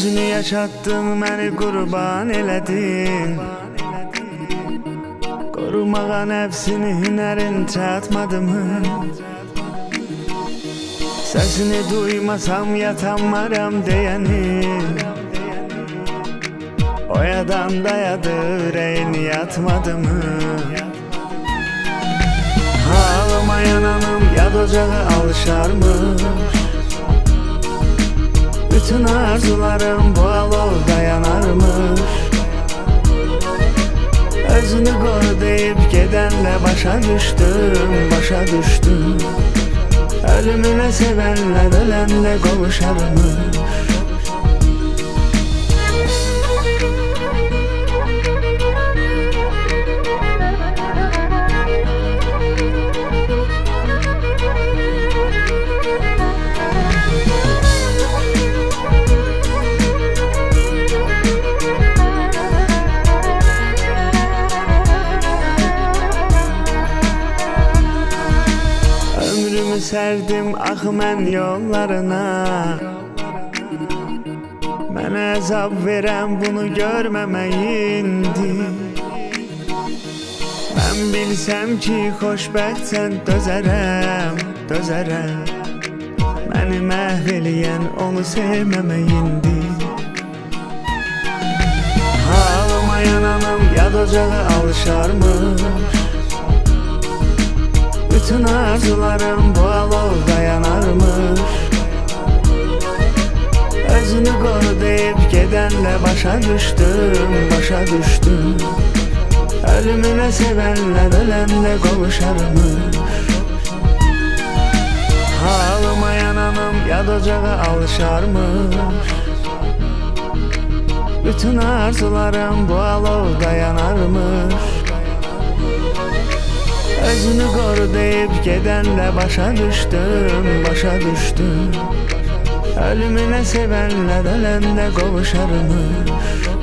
Özünü yaşattın, məni qurban elədin. Qorumağa nəfsini, hünərin çatmadımı? Səsini duymasam yatanmaram deyəni. Oyadan dayadı ürəyin yatmadımı? Ağlamayan anım yad ocağı alışarmış. Bütün arzularım bu alovda yanarmış. Özünü koru deyip gedenle başa düştüm. Ölümüne sevenler ölenle kavuşarmış. Ömrümü serdim axı mən yollarına. Mənə əzab verən bunu görməməyindi. Mən bilsəm ki xoşbəxtsən dözərəm. Məni məhv eləyən onu sevməməyindi. Ağlamayan anam yad ocağı alışarmış. Bütün arzularım bu alovda yanarmış. Özünü koru deyip gedenle başa düştüm. Ölümüne sevenler ölenle kavuşarmış. Ağlamayan anım yad ocağı alışarmış. Bütün arzularım bu alovda yanarmış. Özünü koru deyip gedenle başa düştüm. Ölümüne sevenler ölenle kavuşarmış.